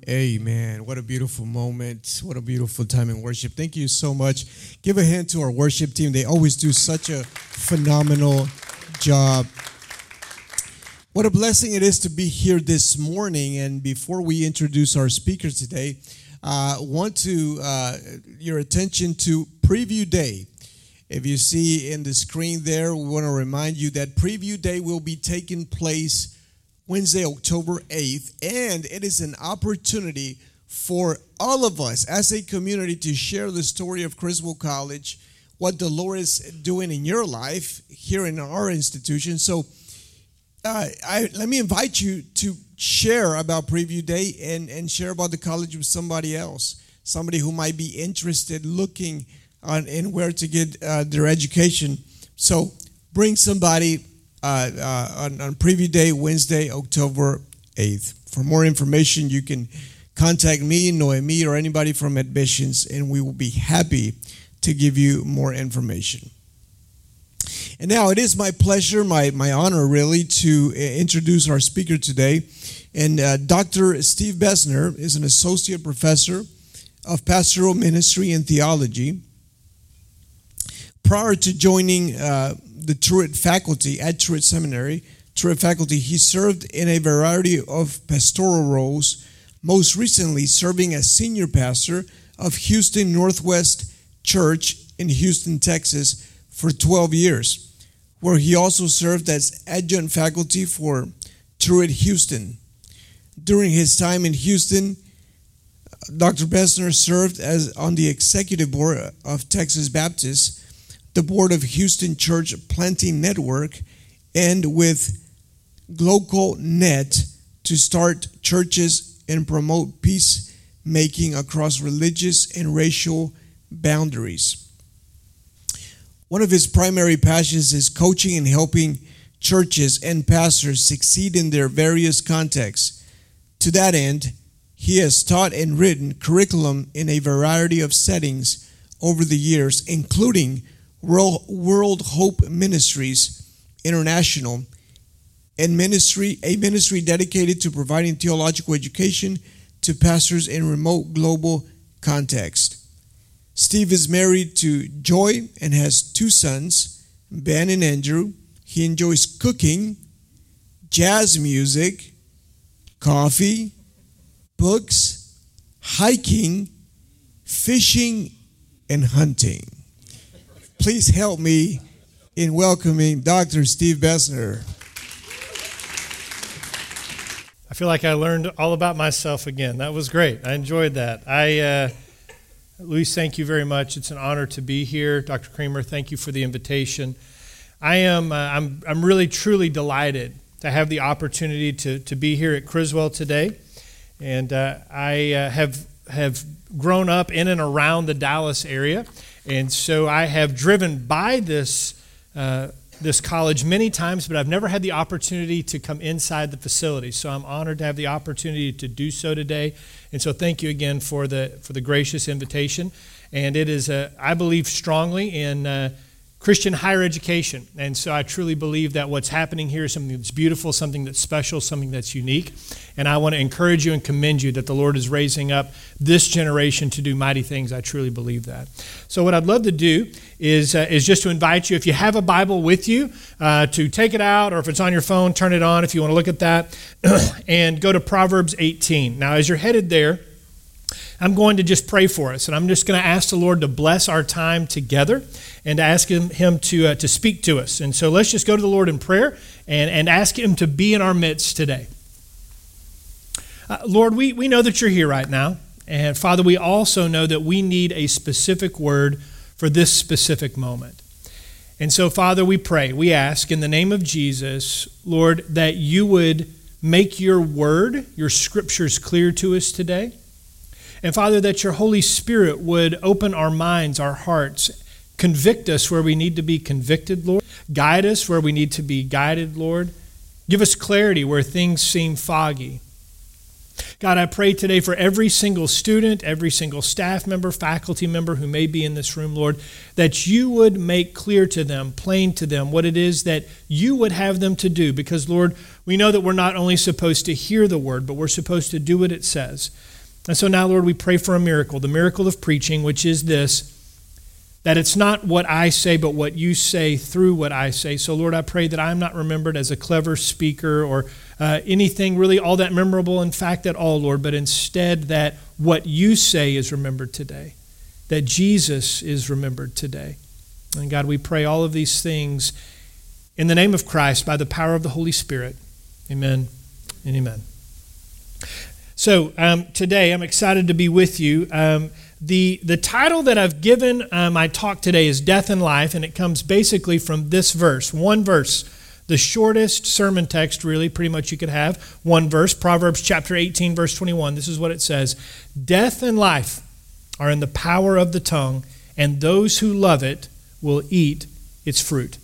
Amen. What a beautiful moment. What a beautiful time in worship. Thank you so much. Give a hand to our worship team. They always do such a phenomenal job. What a blessing it is to be here this morning. And before we introduce our speakers today, I want to your attention to Preview Day. If you see in the screen there, we want to remind you that Preview Day will be taking place Wednesday, October 8th, and it is an opportunity for all of us as a community to share the story of Criswell College, what the Lord is doing in your life here in our institution. So let me invite you to share about Preview Day and share about the college with somebody else, somebody who might be interested looking in where to get their education. So bring somebody on Preview Day, Wednesday, October 8th. For more information, you can contact me, Noemi, or anybody from Admissions, and we will be happy to give you more information. And now it is my pleasure, my honor really, to introduce our speaker today. And Dr. Steve Besner is an associate professor of pastoral ministry and theology. Prior to joining the Truett faculty at Truett Seminary, he served in a variety of pastoral roles, most recently serving as senior pastor of Houston Northwest Church in Houston, Texas for 12 years, where he also served as adjunct faculty for Truett Houston. During his time in Houston, Dr. Besner served as on the executive board of Texas Baptist, the board of Houston Church Planting Network, and with Glocal Net to start churches and promote peacemaking across religious and racial boundaries. One of his primary passions is coaching and helping churches and pastors succeed in their various contexts. To that end, he has taught and written curriculum in a variety of settings over the years, including World Hope Ministries International, and a ministry dedicated to providing theological education to pastors in remote global context. Steve is married to Joy and has two sons, Ben and Andrew. He enjoys cooking, jazz music, coffee, books, hiking, fishing, and hunting. Please help me in welcoming Dr. Steve Besner. I feel like I learned all about myself again. That was great. I enjoyed that. Luis, thank you very much. It's an honor to be here. Dr. Kramer, thank you for the invitation. I'm really truly delighted to have the opportunity to be here at Criswell today, and I have grown up in and around the Dallas area. And so I have driven by this college many times, but I've never had the opportunity to come inside the facility. So I'm honored to have the opportunity to do so today. And so thank you again for the gracious invitation. And it is, I believe strongly in Christian higher education. And so I truly believe that what's happening here is something that's beautiful, something that's special, something that's unique. And I want to encourage you and commend you that the Lord is raising up this generation to do mighty things. I truly believe that. So what I'd love to do is just to invite you, if you have a Bible with you, to take it out, or if it's on your phone, turn it on if you want to look at that, and go to Proverbs 18. Now, as you're headed there, I'm going to just pray for us, and I'm just going to ask the Lord to bless our time together and to ask Him to speak to us. And so let's just go to the Lord in prayer and ask Him to be in our midst today. Lord, we know that you're here right now, and Father, we also know that we need a specific word for this specific moment. And so, Father, we pray, we ask in the name of Jesus, Lord, that you would make your word, your scriptures clear to us today. And Father, that your Holy Spirit would open our minds, our hearts, convict us where we need to be convicted, Lord. Guide us where we need to be guided, Lord. Give us clarity where things seem foggy. God, I pray today for every single student, every single staff member, faculty member who may be in this room, Lord, that you would make clear to them, plain to them, what it is that you would have them to do. Because, Lord, we know that we're not only supposed to hear the word, but we're supposed to do what it says. And so now, Lord, we pray for a miracle, the miracle of preaching, which is this, that it's not what I say, but what you say through what I say. So, Lord, I pray that I'm not remembered as a clever speaker or anything really all that memorable, in fact, at all, Lord, but instead that what you say is remembered today, that Jesus is remembered today. And God, we pray all of these things in the name of Christ by the power of the Holy Spirit. Amen and amen. So today I'm excited to be with you. The title that I've given my talk today is Death and Life, and it comes basically from this verse, one verse, the shortest sermon text really pretty much you could have, one verse, Proverbs chapter 18, verse 21. This is what it says: death and life are in the power of the tongue, and those who love it will eat its fruit.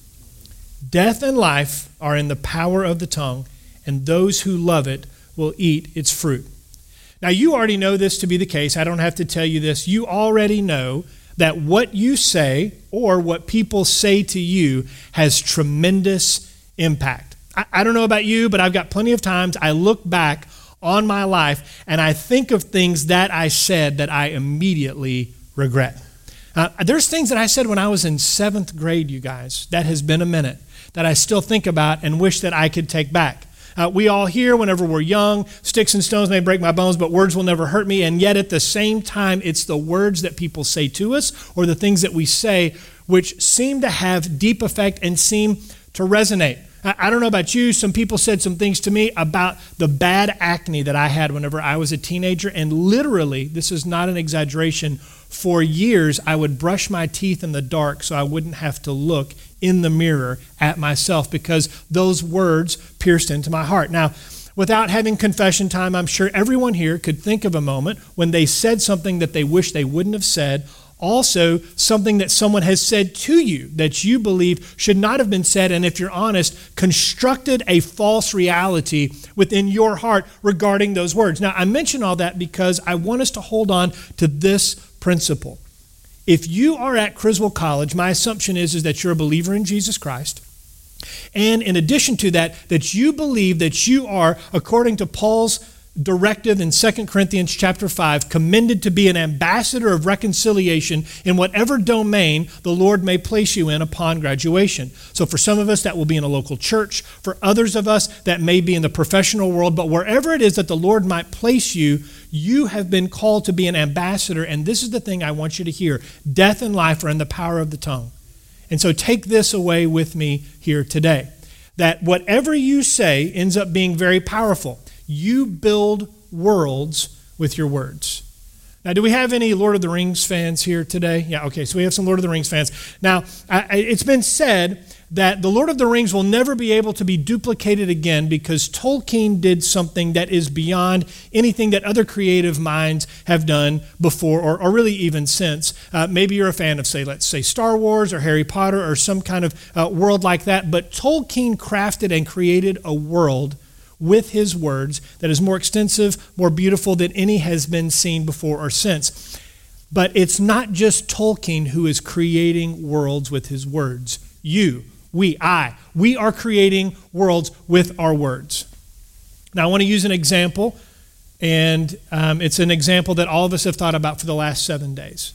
Death and life are in the power of the tongue, and those who love it will eat its fruit. Now, you already know this to be the case. I don't have to tell you this. You already know that what you say or what people say to you has tremendous impact. I don't know about you, but I've got plenty of times I look back on my life and I think of things that I said that I immediately regret. There's things that I said when I was in 7th grade, you guys, that has been a minute, that I still think about and wish that I could take back. We all hear whenever we're young, sticks and stones may break my bones, but words will never hurt me. And yet at the same time, it's the words that people say to us or the things that we say which seem to have deep effect and seem to resonate. I don't know about you. Some people said some things to me about the bad acne that I had whenever I was a teenager. And literally, this is not an exaggeration, for years I would brush my teeth in the dark so I wouldn't have to look in the mirror at myself because those words pierced into my heart. Now, without having confession time, I'm sure everyone here could think of a moment when they said something that they wish they wouldn't have said. Also, something that someone has said to you that you believe should not have been said, and if you're honest, constructed a false reality within your heart regarding those words. Now, I mention all that because I want us to hold on to this principle. If you are at Criswell College, my assumption is that you're a believer in Jesus Christ. And in addition to that, that you believe that you are, according to Paul's directive in 2 Corinthians chapter 5, commended to be an ambassador of reconciliation in whatever domain the Lord may place you in upon graduation. So for some of us, that will be in a local church. For others of us, that may be in the professional world. But wherever it is that the Lord might place you, you have been called to be an ambassador. And this is the thing I want you to hear. Death and life are in the power of the tongue. And so take this away with me here today, that whatever you say ends up being very powerful. You build worlds with your words. Now, do we have any Lord of the Rings fans here today? Yeah, okay, so we have some Lord of the Rings fans. Now, it's been said that the Lord of the Rings will never be able to be duplicated again because Tolkien did something that is beyond anything that other creative minds have done before or really even since. Maybe you're a fan of, let's say Star Wars or Harry Potter or some kind of world like that, but Tolkien crafted and created a world with his words that is more extensive, more beautiful than any has been seen before or since. But it's not just Tolkien who is creating worlds with his words. You, we are creating worlds with our words. Now, I want to use an example, and it's an example that all of us have thought about for the last 7 days.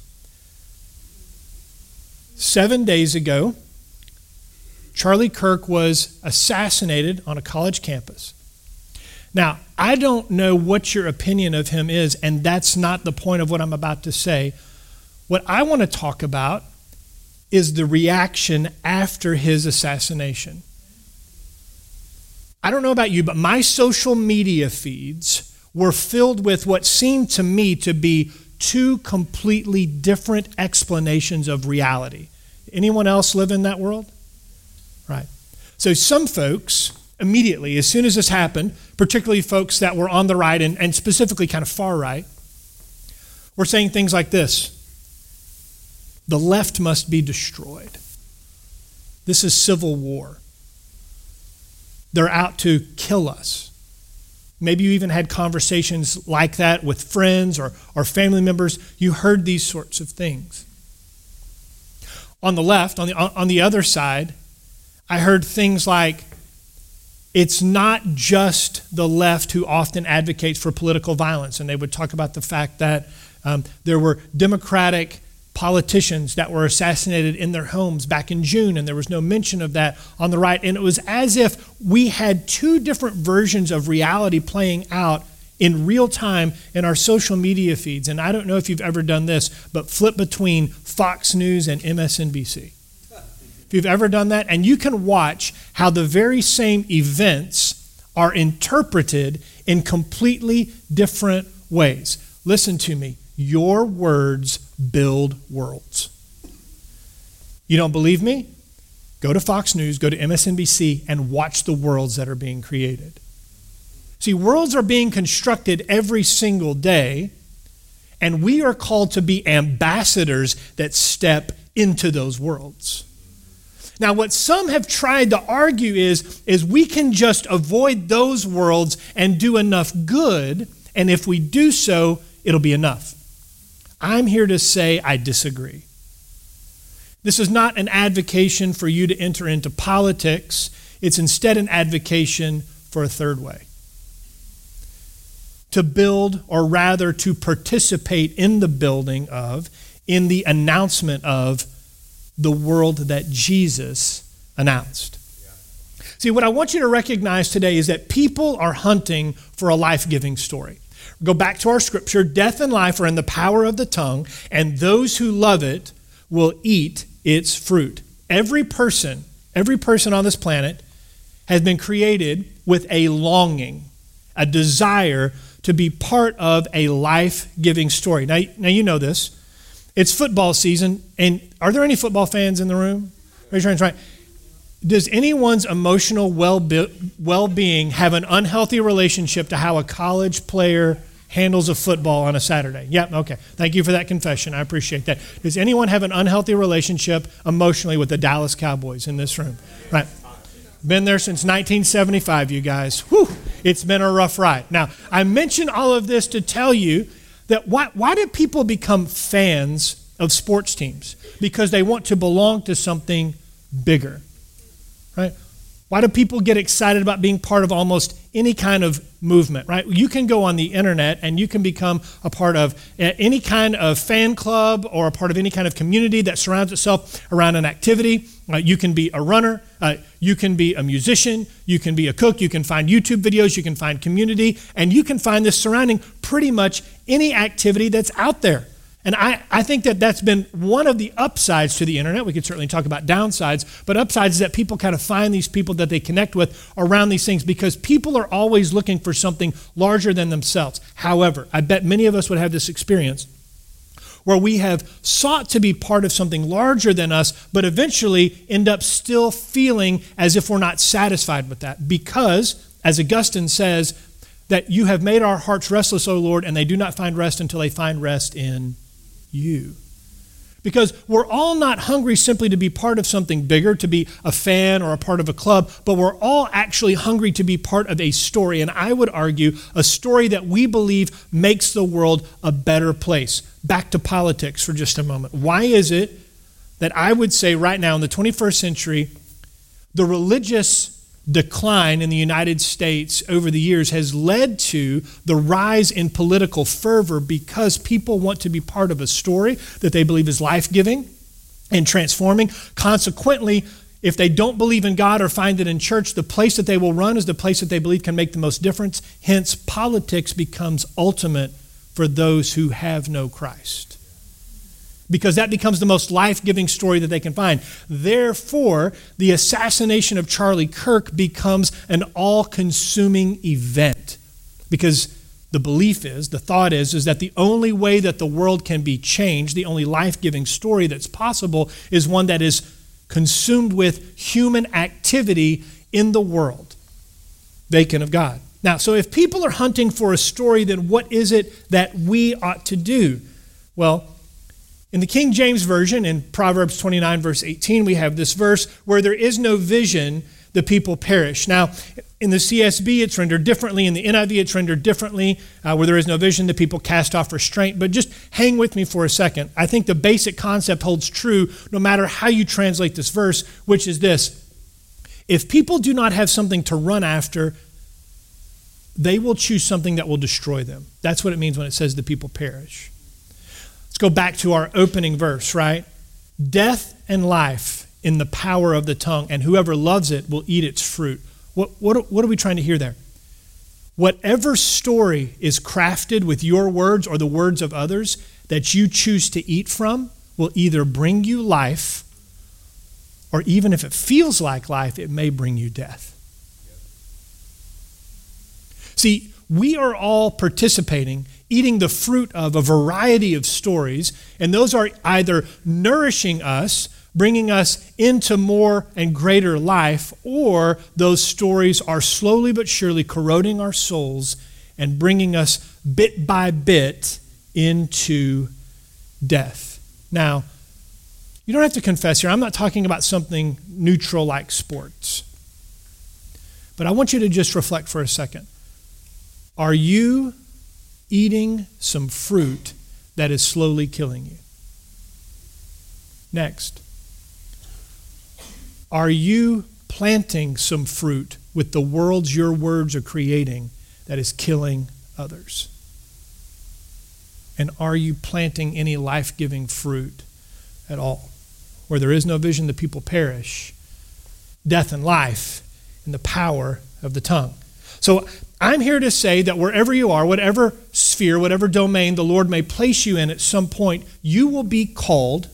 7 days ago, Charlie Kirk was assassinated on a college campus. Now, I don't know what your opinion of him is, and that's not the point of what I'm about to say. What I want to talk about is the reaction after his assassination. I don't know about you, but my social media feeds were filled with what seemed to me to be two completely different explanations of reality. Anyone else live in that world? Right. So some folks, immediately, as soon as this happened, particularly folks that were on the right and specifically kind of far right, were saying things like this: the left must be destroyed. This is civil war. They're out to kill us. Maybe you even had conversations like that with friends or family members. You heard these sorts of things. On the left, on the other side, I heard things like, it's not just the left who often advocates for political violence. And they would talk about the fact that there were Democratic politicians that were assassinated in their homes back in June, and there was no mention of that on the right. And it was as if we had two different versions of reality playing out in real time in our social media feeds. And I don't know if you've ever done this, but flip between Fox News and MSNBC. If you've ever done that, and you can watch how the very same events are interpreted in completely different ways. Listen to me. Your words build worlds. You don't believe me? Go to Fox News, go to MSNBC, and watch the worlds that are being created. See, worlds are being constructed every single day, and we are called to be ambassadors that step into those worlds. Now, what some have tried to argue is we can just avoid those worlds and do enough good, and if we do so, it'll be enough. I'm here to say I disagree. This is not an advocation for you to enter into politics. It's instead an advocation for a third way. To build, or rather to participate in the building of, in the announcement of the world that Jesus announced. Yeah. See, what I want you to recognize today is that people are hunting for a life-giving story. Go back to our scripture. Death and life are in the power of the tongue, and those who love it will eat its fruit. Every person on this planet has been created with a longing, a desire to be part of a life-giving story. Now you know this. It's football season, and are there any football fans in the room? Raise your hands. Right. Does anyone's emotional well-being have an unhealthy relationship to how a college player handles a football on a Saturday? Yeah, okay. Thank you for that confession. I appreciate that. Does anyone have an unhealthy relationship emotionally with the Dallas Cowboys in this room? Right. Been there since 1975, you guys. Whew, it's been a rough ride. Now, I mention all of this to tell you that why do people become fans of sports teams? Because they want to belong to something bigger. Right? Why do people get excited about being part of almost any kind of movement, right? You can go on the internet and you can become a part of any kind of fan club or a part of any kind of community that surrounds itself around an activity. You can be a runner. You can be a musician. You can be a cook. You can find YouTube videos. You can find community. And you can find this surrounding pretty much any activity that's out there. And I think that that's been one of the upsides to the internet. We could certainly talk about downsides, but upsides is that people kind of find these people that they connect with around these things because people are always looking for something larger than themselves. However, I bet many of us would have this experience where we have sought to be part of something larger than us, but eventually end up still feeling as if we're not satisfied with that because, as Augustine says, that you have made our hearts restless, O Lord, and they do not find rest until they find rest in you. Because we're all not hungry simply to be part of something bigger, to be a fan or a part of a club, but we're all actually hungry to be part of a story. And I would argue a story that we believe makes the world a better place. Back to politics for just a moment. Why is it that I would say right now in the 21st century, the religious decline in the United States over the years has led to the rise in political fervor because people want to be part of a story that they believe is life-giving and transforming. Consequently, if they don't believe in God or find it in church, the place that they will run is the place that they believe can make the most difference. Hence, politics becomes ultimate for those who have no Christ. Because that becomes the most life-giving story that they can find. Therefore, the assassination of Charlie Kirk becomes an all-consuming event. Because the belief is, the thought is that the only way that the world can be changed, the only life-giving story that's possible, is one that is consumed with human activity in the world, vacant of God. Now, so if people are hunting for a story, then what is it that we ought to do? Well, in the King James Version, in Proverbs 29, verse 18, we have this verse, where there is no vision, the people perish. Now, in the CSB, it's rendered differently. In the NIV, it's rendered differently. Where there is no vision, the people cast off restraint. But just hang with me for a second. I think the basic concept holds true no matter how you translate this verse, which is this. If people do not have something to run after, they will choose something that will destroy them. That's what it means when it says the people perish. Let's go back to our opening verse, right? Death and life in the power of the tongue, and whoever loves it will eat its fruit. What are we trying to hear there? Whatever story is crafted with your words or the words of others that you choose to eat from will either bring you life, or even if it feels like life, it may bring you death. See, we are all participating, eating the fruit of a variety of stories, and those are either nourishing us, bringing us into more and greater life, or those stories are slowly but surely corroding our souls and bringing us bit by bit into death. Now, you don't have to confess here. I'm not talking about something neutral like sports. But I want you to just reflect for a second. Are you eating some fruit that is slowly killing you? Next. Are you planting some fruit with the worlds your words are creating that is killing others? And are you planting any life-giving fruit at all? Where there is no vision, the people perish. Death and life in the power of the tongue. So I'm here to say that wherever you are, whatever sphere, whatever domain the Lord may place you in at some point, you will be called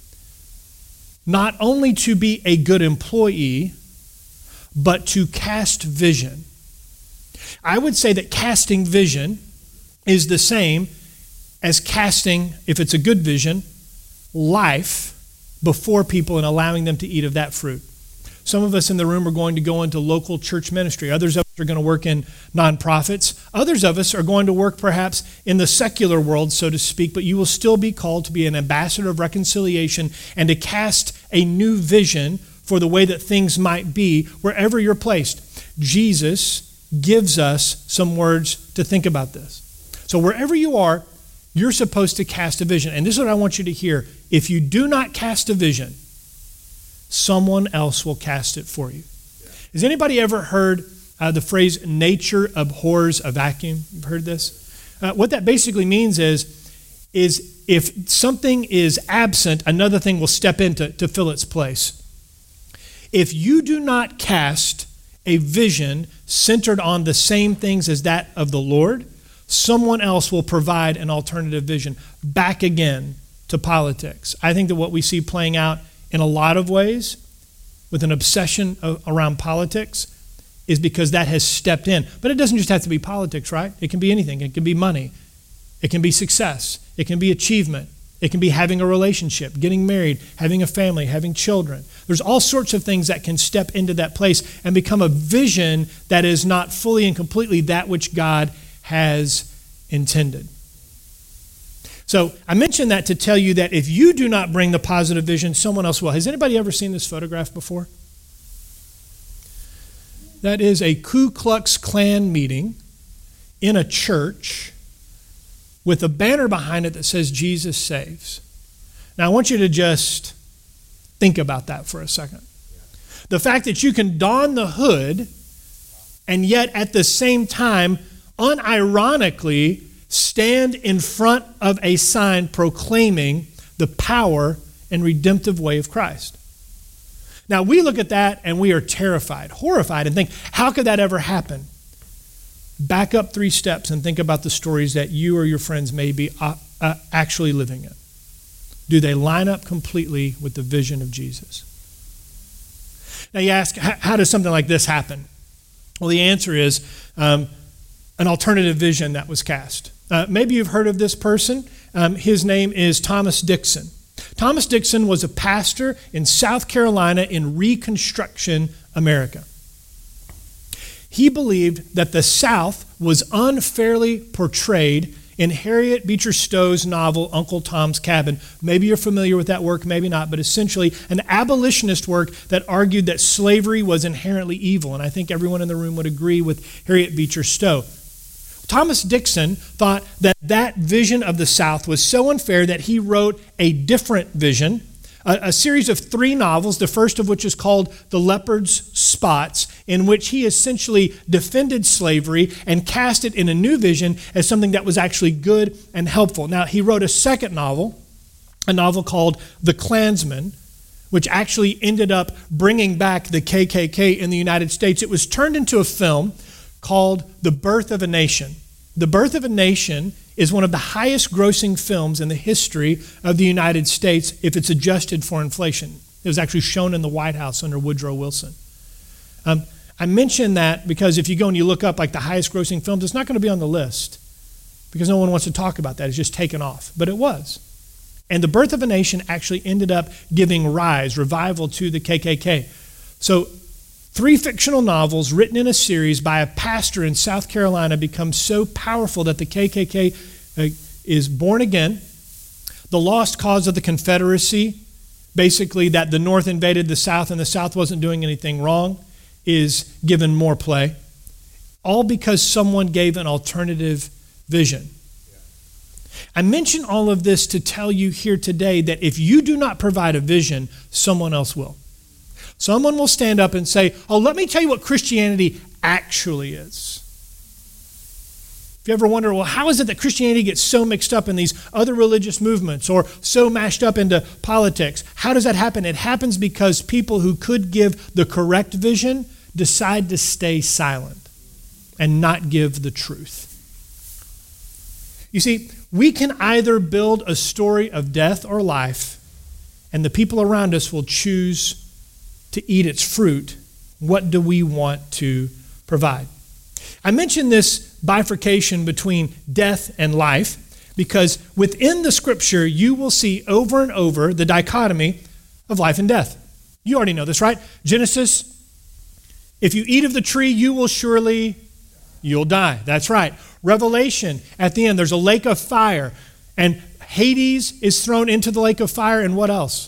not only to be a good employee, but to cast vision. I would say that casting vision is the same as casting, if it's a good vision, life before people and allowing them to eat of that fruit. Some of us in the room are going to go into local church ministry. Others of us are going to work in nonprofits. Others of us are going to work perhaps in the secular world, so to speak, but you will still be called to be an ambassador of reconciliation and to cast a new vision for the way that things might be wherever you're placed. Jesus gives us some words to think about this. So wherever you are, you're supposed to cast a vision. And this is what I want you to hear. If you do not cast a vision, someone else will cast it for you. Has anybody ever heard the phrase, nature abhors a vacuum? You've heard this? What that basically means is if something is absent, another thing will step in to fill its place. If you do not cast a vision centered on the same things as that of the Lord, someone else will provide an alternative vision. Back again to politics. I think that what we see playing out in a lot of ways with an obsession around politics is because that has stepped in. But it doesn't just have to be politics, right? It can be anything. It can be money. It can be success. It can be achievement. It can be having a relationship, getting married, having a family, having children. There's all sorts of things that can step into that place and become a vision that is not fully and completely that which God has intended. So I mentioned that to tell you that if you do not bring the positive vision, someone else will. Has anybody ever seen this photograph before? That is a Ku Klux Klan meeting in a church with a banner behind it that says Jesus saves. Now I want you to just think about that for a second. The fact that you can don the hood and yet at the same time, unironically, stand in front of a sign proclaiming the power and redemptive way of Christ. Now, we look at that and we are terrified, horrified, and think, how could that ever happen? Back up 3 steps and think about the stories that you or your friends may be actually living in. Do they line up completely with the vision of Jesus? Now, you ask, how does something like this happen? Well, the answer is an alternative vision that was cast. Maybe you've heard of this person. His name is Thomas Dixon. Thomas Dixon was a pastor in South Carolina in Reconstruction America. He believed that the South was unfairly portrayed in Harriet Beecher Stowe's novel, Uncle Tom's Cabin. Maybe you're familiar with that work, maybe not, but essentially an abolitionist work that argued that slavery was inherently evil. And I think everyone in the room would agree with Harriet Beecher Stowe. Thomas Dixon thought that that vision of the South was so unfair that he wrote a different vision, a series of 3 novels, the first of which is called The Leopard's Spots, in which he essentially defended slavery and cast it in a new vision as something that was actually good and helpful. Now, he wrote a second novel, a novel called The Klansman, which actually ended up bringing back the KKK in the United States. It was turned into a film called The Birth of a Nation. The Birth of a Nation is one of the highest grossing films in the history of the United States if it's adjusted for inflation. It was actually shown in the White House under Woodrow Wilson. I mention that because if you go and you look up like the highest grossing films, it's not going to be on the list because no one wants to talk about that. It's just taken off. But it was. And The Birth of a Nation actually ended up giving revival to the KKK. So 3 fictional novels written in a series by a pastor in South Carolina become so powerful that the KKK is born again. The lost cause of the Confederacy, basically that the North invaded the South and the South wasn't doing anything wrong, is given more play. All because someone gave an alternative vision. I mention all of this to tell you here today that if you do not provide a vision, someone else will. Someone will stand up and say, oh, let me tell you what Christianity actually is. If you ever wonder, well, how is it that Christianity gets so mixed up in these other religious movements or so mashed up into politics? How does that happen? It happens because people who could give the correct vision decide to stay silent and not give the truth. You see, we can either build a story of death or life, and the people around us will choose to eat its fruit. What do we want to provide? I mention this bifurcation between death and life because within the scripture you will see over and over the dichotomy of life and death. You already know this, right? Genesis, if you eat of the tree, you'll die. That's right. Revelation, at the end, there's a lake of fire, and Hades is thrown into the lake of fire, and what else?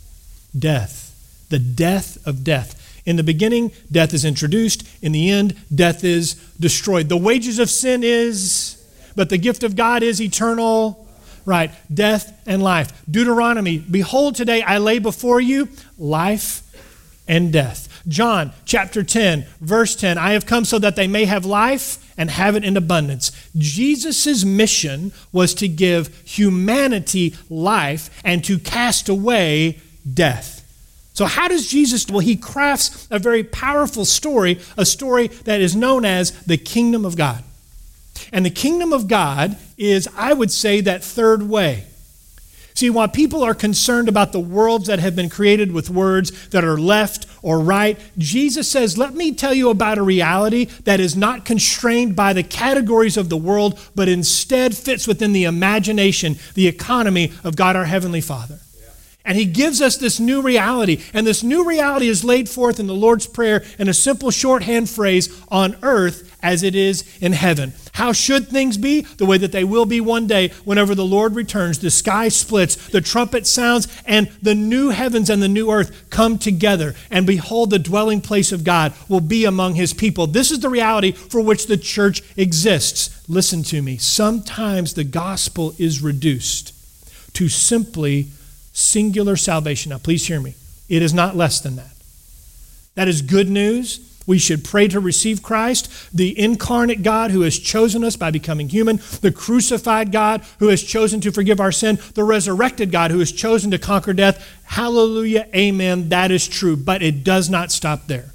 Death. The death of death. In the beginning, death is introduced. In the end, death is destroyed. The wages of sin is, but the gift of God is eternal. Right, death and life. Deuteronomy, behold, today I lay before you life and death. John chapter 10, verse 10, I have come so that they may have life and have it in abundance. Jesus' mission was to give humanity life and to cast away death. So how does Jesus, well, he crafts a very powerful story, a story that is known as the kingdom of God. And the kingdom of God is, I would say, that third way. See, while people are concerned about the worlds that have been created with words that are left or right, Jesus says, let me tell you about a reality that is not constrained by the categories of the world, but instead fits within the imagination, the economy of God our Heavenly Father. And he gives us this new reality. And this new reality is laid forth in the Lord's Prayer in a simple shorthand phrase, on earth as it is in heaven. How should things be? The way that they will be one day whenever the Lord returns. The sky splits, the trumpet sounds, and the new heavens and the new earth come together. And behold, the dwelling place of God will be among his people. This is the reality for which the church exists. Listen to me. Sometimes the gospel is reduced to simply singular salvation. Now, please hear me. It is not less than that. That is good news. We should pray to receive Christ, the incarnate God who has chosen us by becoming human, the crucified God who has chosen to forgive our sin, the resurrected God who has chosen to conquer death. Hallelujah, amen, that is true, but it does not stop there.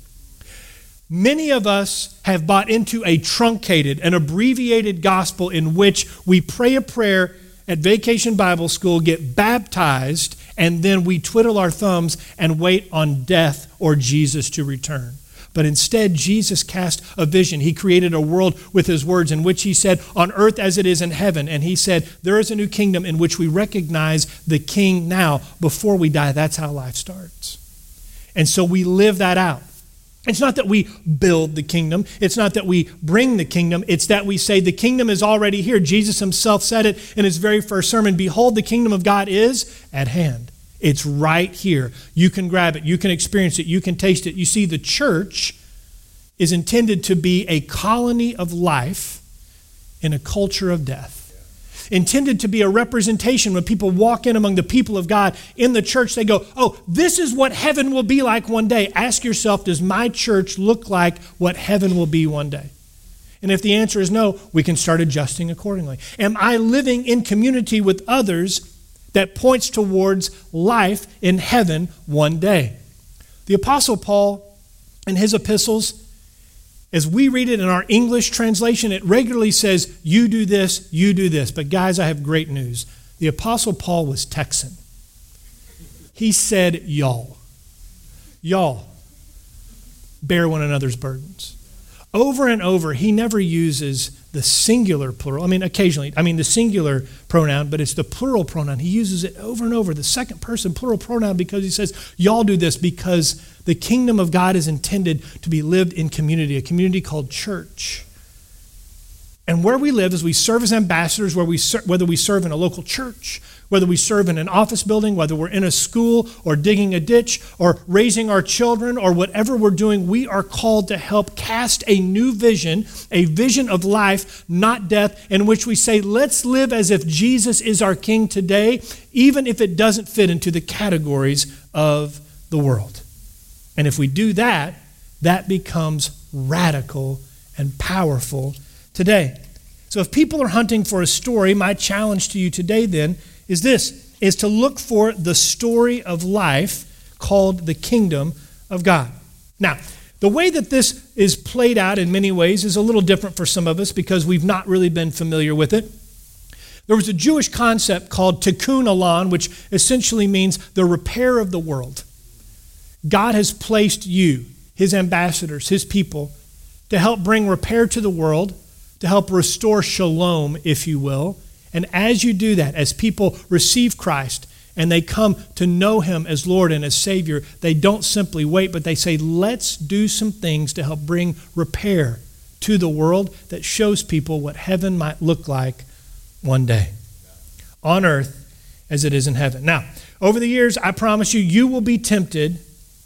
Many of us have bought into a truncated, an abbreviated gospel in which we pray a prayer at Vacation Bible School, get baptized, and then we twiddle our thumbs and wait on death or Jesus to return. But instead, Jesus cast a vision. He created a world with his words in which he said, on earth as it is in heaven. And he said, there is a new kingdom in which we recognize the king now before we die. That's how life starts. And so we live that out. It's not that we build the kingdom. It's not that we bring the kingdom. It's that we say the kingdom is already here. Jesus himself said it in his very first sermon. Behold, the kingdom of God is at hand. It's right here. You can grab it. You can experience it. You can taste it. You see, the church is intended to be a colony of life in a culture of death. intended to be a representation. When people walk in among the people of God in the church, they go, oh, this is what heaven will be like one day. Ask yourself, does my church look like what heaven will be one day? And if the answer is no, we can start adjusting accordingly. Am I living in community with others that points towards life in heaven one day? The Apostle Paul, in his epistles, as we read it in our English translation, it regularly says, you do this, you do this. But guys, I have great news. The Apostle Paul was Texan. He said, y'all. Y'all bear one another's burdens. Over and over, he never uses the singular plural. Occasionally, the singular pronoun, but it's the plural pronoun. He uses it over and over, the second person plural pronoun, because he says, y'all do this, because the kingdom of God is intended to be lived in community, a community called church. And where we live is we serve as ambassadors, whether we serve in a local church, whether we serve in an office building, whether we're in a school or digging a ditch or raising our children or whatever we're doing, we are called to help cast a new vision, a vision of life, not death, in which we say, let's live as if Jesus is our King today, even if it doesn't fit into the categories of the world. And if we do that, that becomes radical and powerful today. So if people are hunting for a story, my challenge to you today then is this, is to look for the story of life called the kingdom of God. Now, the way that this is played out in many ways is a little different for some of us because we've not really been familiar with it. There was a Jewish concept called tikkun olam, which essentially means the repair of the world. God has placed you, his ambassadors, his people, to help bring repair to the world, to help restore shalom, if you will. And as you do that, as people receive Christ and they come to know him as Lord and as Savior, they don't simply wait, but they say, let's do some things to help bring repair to the world that shows people what heaven might look like one day on earth as it is in heaven. Now, over the years, I promise you, you will be tempted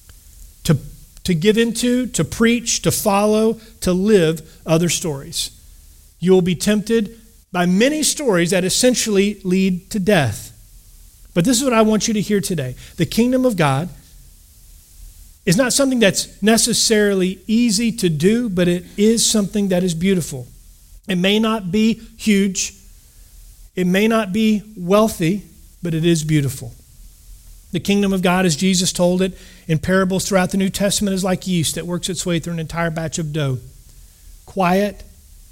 to give into, to preach, to follow, to live other stories. You will be tempted by many stories that essentially lead to death. But this is what I want you to hear today. The kingdom of God is not something that's necessarily easy to do, but it is something that is beautiful. It may not be huge. It may not be wealthy, but it is beautiful. The kingdom of God, as Jesus told it in parables throughout the New Testament, is like yeast that works its way through an entire batch of dough. Quiet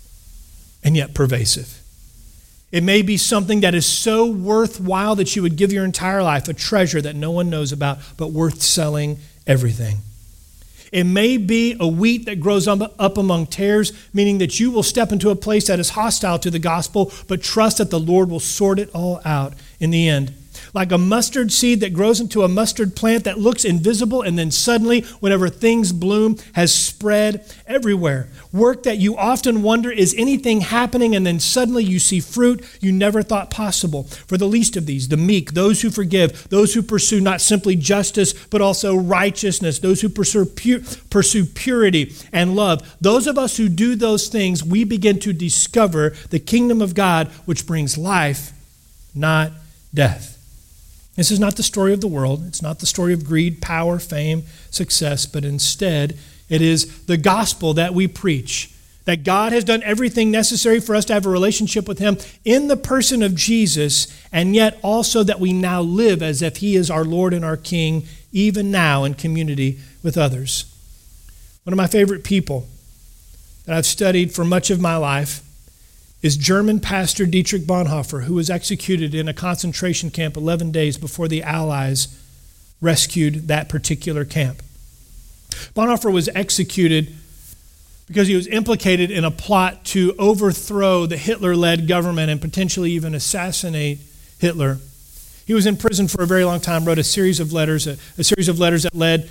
and yet pervasive. It may be something that is so worthwhile that you would give your entire life, a treasure that no one knows about, but worth selling everything. It may be a wheat that grows up among tares, meaning that you will step into a place that is hostile to the gospel, but trust that the Lord will sort it all out in the end. Like a mustard seed that grows into a mustard plant that looks invisible and then suddenly, whenever things bloom, has spread everywhere. Work that you often wonder, is anything happening? And then suddenly you see fruit you never thought possible. For the least of these, the meek, those who forgive, those who pursue not simply justice, but also righteousness, those who pursue purity and love. Those of us who do those things, we begin to discover the kingdom of God, which brings life, not death. This is not the story of the world. It's not the story of greed, power, fame, success, but instead it is the gospel that we preach, that God has done everything necessary for us to have a relationship with him in the person of Jesus, and yet also that we now live as if he is our Lord and our King, even now in community with others. One of my favorite people that I've studied for much of my life is German pastor Dietrich Bonhoeffer, who was executed in a concentration camp 11 days before the Allies rescued that particular camp. Bonhoeffer was executed because he was implicated in a plot to overthrow the Hitler-led government and potentially even assassinate Hitler. He was in prison for a very long time, wrote a series of letters that led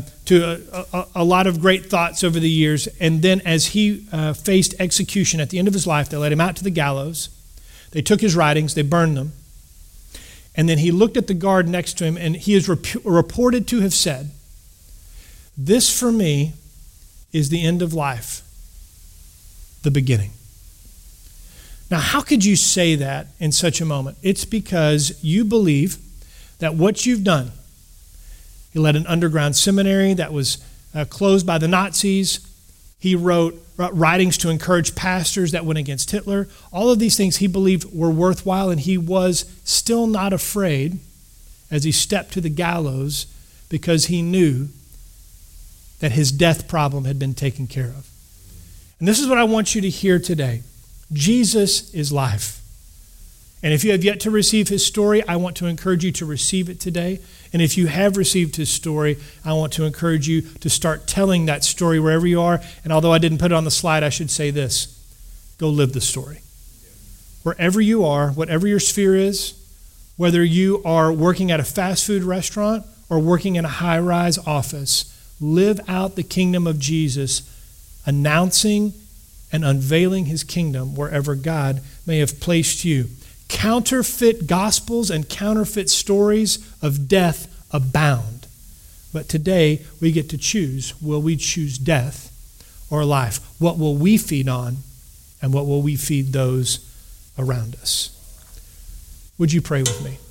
to a lot of great thoughts over the years. And then as he faced execution at the end of his life, they led him out to the gallows. They took his writings, they burned them. And then he looked at the guard next to him, and he is reported to have said, "This for me is the end of life, the beginning." Now, how could you say that in such a moment? It's because you believe that what you've done, he led an underground seminary that was closed by the Nazis. He wrote writings to encourage pastors that went against Hitler. All of these things he believed were worthwhile, and he was still not afraid as he stepped to the gallows because he knew that his death problem had been taken care of. And this is what I want you to hear today. Jesus is life. And if you have yet to receive his story, I want to encourage you to receive it today. And if you have received his story, I want to encourage you to start telling that story wherever you are. And although I didn't put it on the slide, I should say this. Go live the story. Wherever you are, whatever your sphere is, whether you are working at a fast food restaurant or working in a high-rise office, live out the kingdom of Jesus, announcing and unveiling his kingdom wherever God may have placed you. Counterfeit gospels and counterfeit stories of death abound. But today we get to choose. Will we choose death or life? What will we feed on, and what will we feed those around us? Would you pray with me?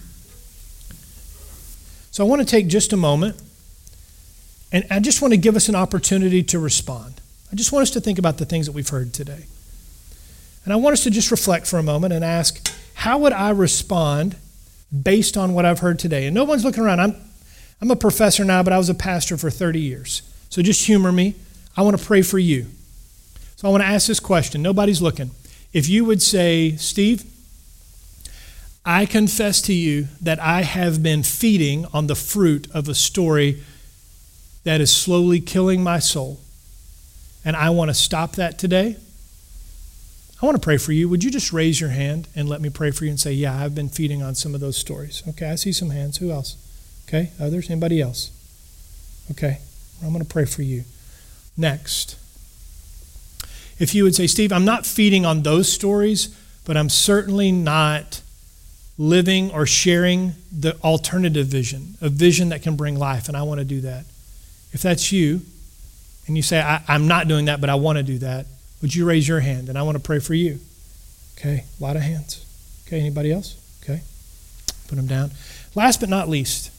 So I want to take just a moment, and I just want to give us an opportunity to respond. I just want us to think about the things that we've heard today. And I want us to just reflect for a moment and ask, how would I respond based on what I've heard today? And no one's looking around. I'm a professor now, but I was a pastor for 30 years. So just humor me. I want to pray for you. So I want to ask this question. Nobody's looking. If you would say, Steve, I confess to you that I have been feeding on the fruit of a story that is slowly killing my soul, and I want to stop that today. I want to pray for you. Would you just raise your hand and let me pray for you and say, yeah, I've been feeding on some of those stories. Okay, I see some hands. Who else? Okay, others? Anybody else? Okay, I'm going to pray for you. Next. If you would say, Steve, I'm not feeding on those stories, but I'm certainly not living or sharing the alternative vision, a vision that can bring life, and I want to do that. If that's you, and you say, I'm not doing that, but I want to do that, would you raise your hand? And I want to pray for you. Okay, a lot of hands. Okay, anybody else? Okay, put them down. Last but not least,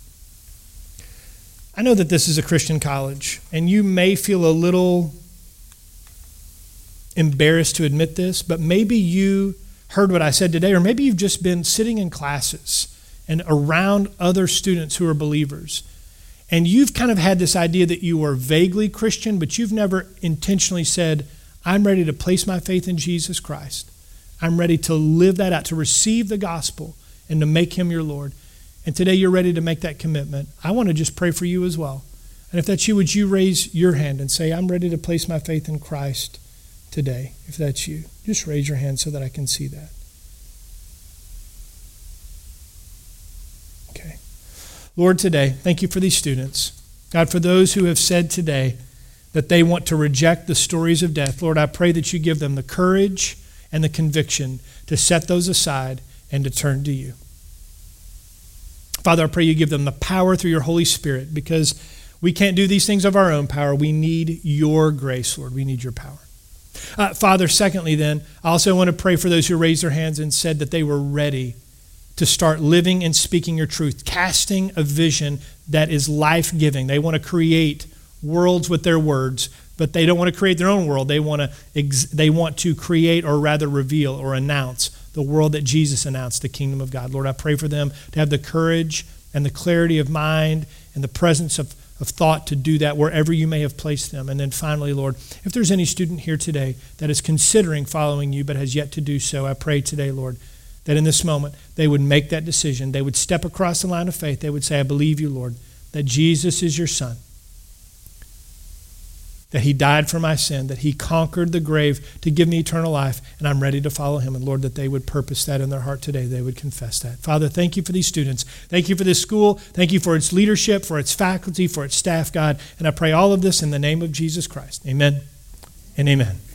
I know that this is a Christian college, and you may feel a little embarrassed to admit this, but maybe you heard what I said today, or maybe you've just been sitting in classes and around other students who are believers, and you've kind of had this idea that you are vaguely Christian, but you've never intentionally said, I'm ready to place my faith in Jesus Christ. I'm ready to live that out, to receive the gospel and to make him your Lord. And today you're ready to make that commitment. I want to just pray for you as well. And if that's you, would you raise your hand and say, I'm ready to place my faith in Christ today? If that's you, just raise your hand so that I can see that. Okay. Lord, today, thank you for these students. God, for those who have said today that they want to reject the stories of death, Lord, I pray that you give them the courage and the conviction to set those aside and to turn to you. Father, I pray you give them the power through your Holy Spirit, because we can't do these things of our own power. We need your grace, Lord. We need your power. Father, secondly then, I also want to pray for those who raised their hands and said that they were ready to start living and speaking your truth, casting a vision that is life-giving. They want to create worlds with their words, but they don't want to create their own world. They want to create, or rather reveal or announce the world that Jesus announced, the kingdom of God. Lord, I pray for them to have the courage and the clarity of mind and the presence of thought to do that wherever you may have placed them. And then finally, Lord, if there's any student here today that is considering following you but has yet to do so, I pray today, Lord, that in this moment they would make that decision. They would step across the line of faith. They would say, I believe you, Lord, that Jesus is your Son, that he died for my sin, that he conquered the grave to give me eternal life, and I'm ready to follow him. And Lord, that they would purpose that in their heart today. They would confess that. Father, thank you for these students. Thank you for this school. Thank you for its leadership, for its faculty, for its staff, God. And I pray all of this in the name of Jesus Christ. Amen and amen.